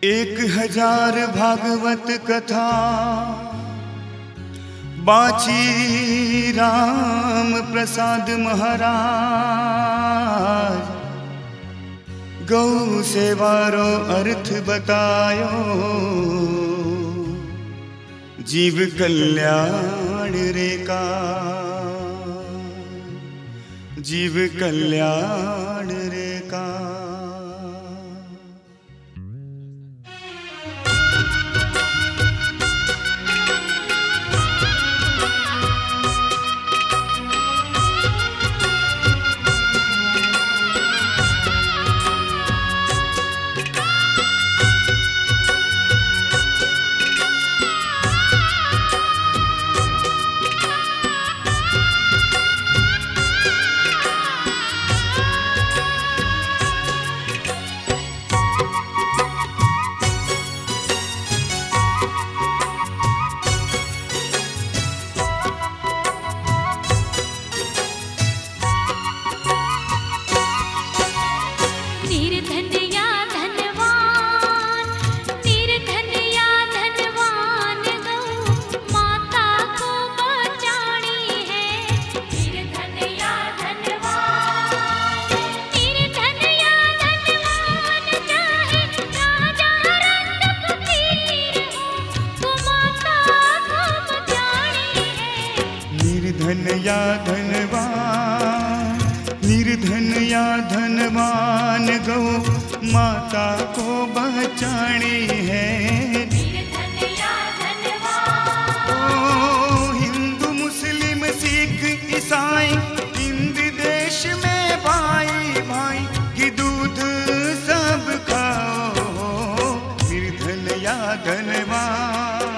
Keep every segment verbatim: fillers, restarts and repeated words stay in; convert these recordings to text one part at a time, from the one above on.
एक हजार भागवत कथा बाची राम प्रसाद महाराज। गौ सेवारो अर्थ बतायो, जीव कल्याण रे का, जीव कल्याण रे का। निर्धन या धनवान, निर्धन या धनवान गौ माता को बचानी है। निर्धन या धनवान। ओ हिंदू मुस्लिम सिख ईसाई हिंद देश में भाई भाई की दूध सब खाओ। निर्धन या धनवान,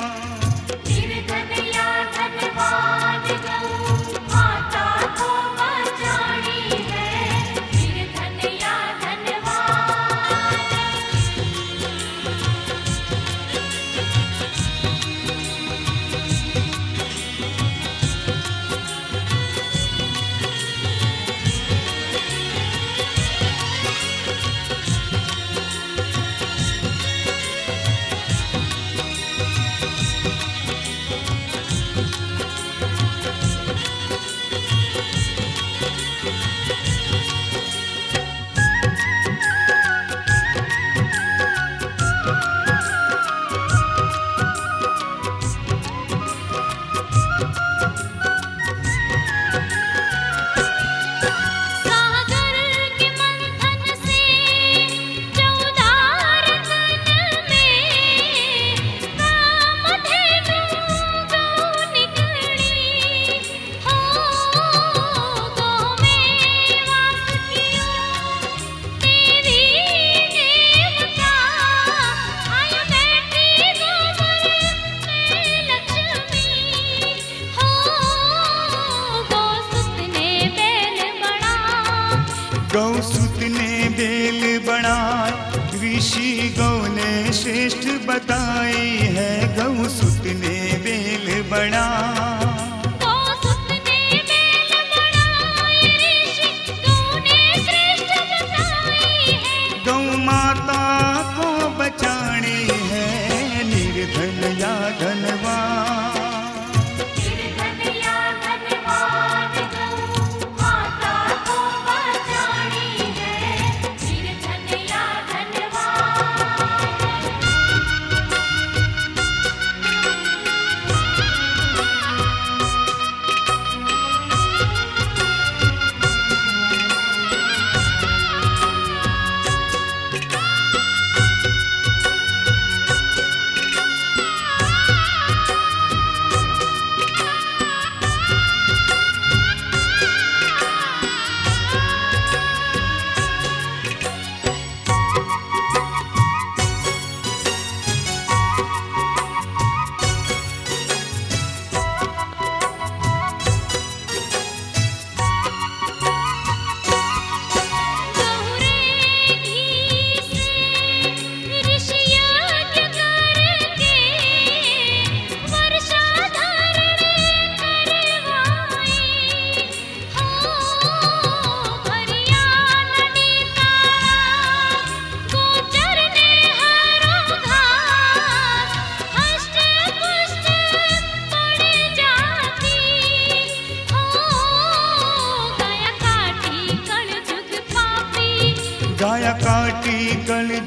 गौसुत ने बेल बनाई, ऋषि गौ ने श्रेष्ठ बताई है। गौसुत ने बेल बनाई, गौसुत ने बेल बनाई, ऋषि गौ ने श्रेष्ठ बताई है। गौ माता को बचानी है। निर्धन या धनवान,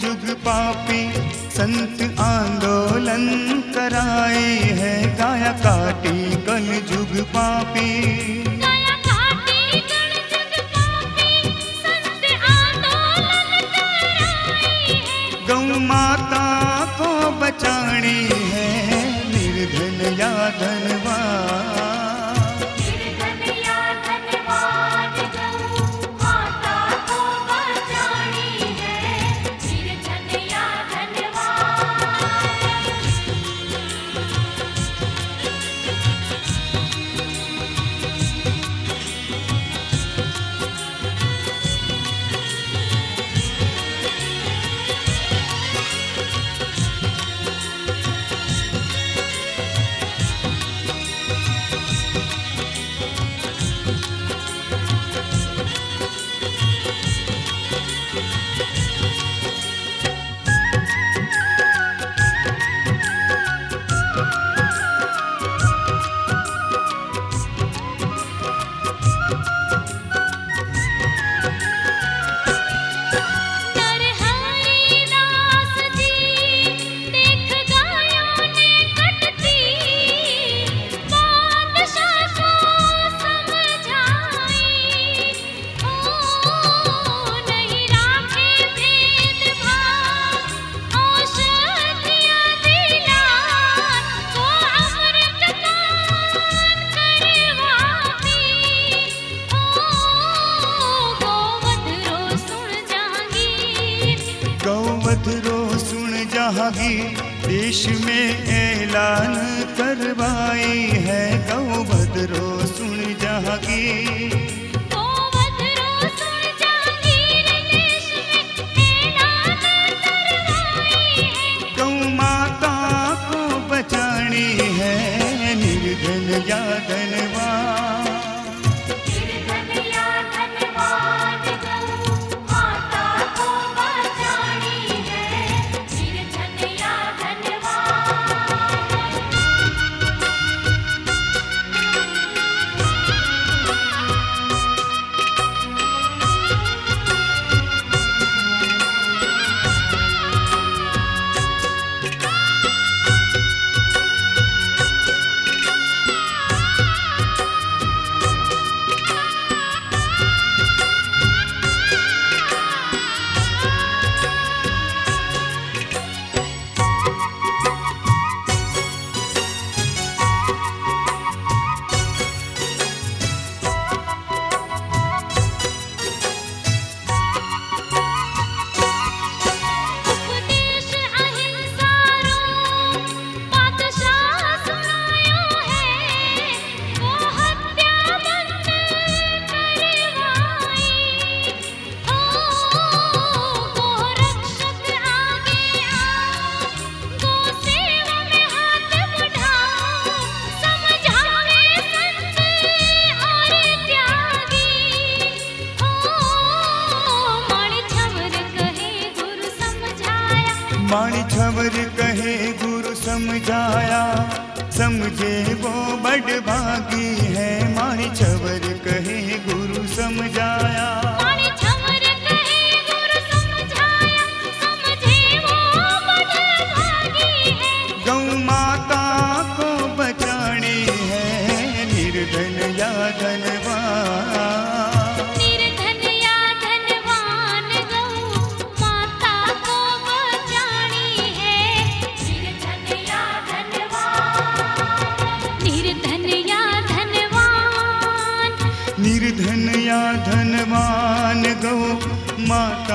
जुग पापी संत आंदोलन कराए हैं, गाया काटी कल जुग पापी। गाया काटी कल जुग पापी संत आंदोलन कराए हैं। गौ माता को बचानी है, निर्धन या धनवान। गौवध रो सुन जहांगीर, देश में ऐलान करवाई है। गौवध रो सुन जहांगीर, गौवध रो सुन जहांगीर, देश में ऐलान करवाई है। गौ माता को बचानी है, निर्धन या धनवान। माणी छवर कहे गुरु समझाया, समझे वो बड़ भागी है। माणी छवर कहे गुरु समझाया, माणी छवर कहे गुरु समझाया, समझे वो बड़ भागी है। गौ माता को बचानी है, निर्धन या धनवान। निर्धन या धनवान गौ माता